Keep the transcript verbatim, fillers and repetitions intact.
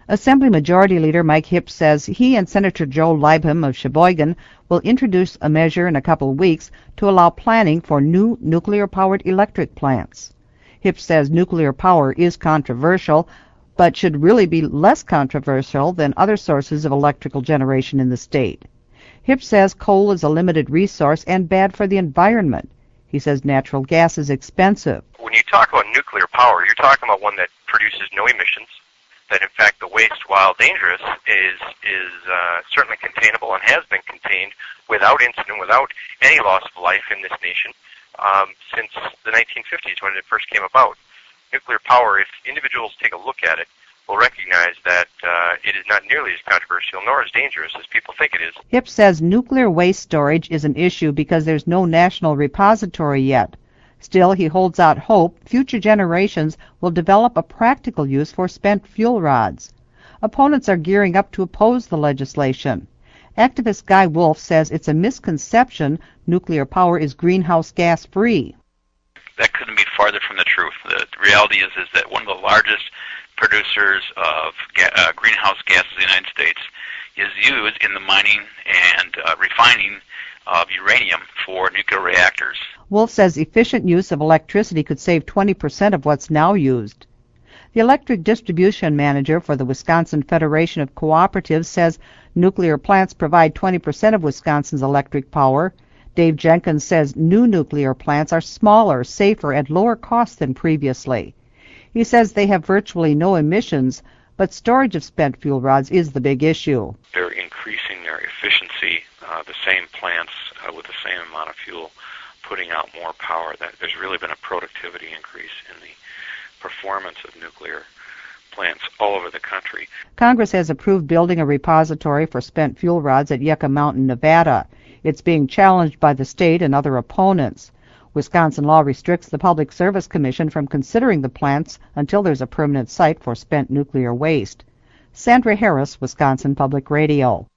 Assembly Majority Leader Mike Hipp says he and Senator Joe Leibham of Sheboygan will introduce a measure in a couple of weeks to allow planning for new nuclear-powered electric plants. Hipp says nuclear power is controversial, but should really be less controversial than other sources of electrical generation in the state. Hipp says coal is a limited resource and bad for the environment. He says natural gas is expensive. When you talk about nuclear power, you're talking about one that produces no emissions, that in fact the waste, while dangerous, is is uh, certainly containable and has been contained without incident, without any loss of life in this nation um, since the nineteen fifties when it first came about. Nuclear power, if individuals take a look at it, will recognize that uh, it is not nearly as controversial nor as dangerous as people think it is. Hipp says nuclear waste storage is an issue because there's no national repository yet. Still, he holds out hope future generations will develop a practical use for spent fuel rods. Opponents are gearing up to oppose the legislation. Activist Guy Wolf says it's a misconception nuclear power is greenhouse gas free. That couldn't be farther from the truth. The reality is, is that one of the largest producers of ga- uh, greenhouse gases in the United States is used in the mining and uh, refining of uranium for nuclear reactors. Wolf says efficient use of electricity could save twenty percent of what's now used. The electric distribution manager for the Wisconsin Federation of Cooperatives says nuclear plants provide twenty percent of Wisconsin's electric power. Dave Jenkins says new nuclear plants are smaller, safer, at lower cost than previously. He says they have virtually no emissions, but storage of spent fuel rods is the big issue. They're increasing their efficiency, uh, the same plants uh, with the same amount of fuel, putting out more power. That there's really been a productivity increase in the performance of nuclear plants all over the country. Congress has approved building a repository for spent fuel rods at Yucca Mountain, Nevada. It's being challenged by the state and other opponents. Wisconsin law restricts the Public Service Commission from considering the plants until there's a permanent site for spent nuclear waste. Sandra Harris, Wisconsin Public Radio.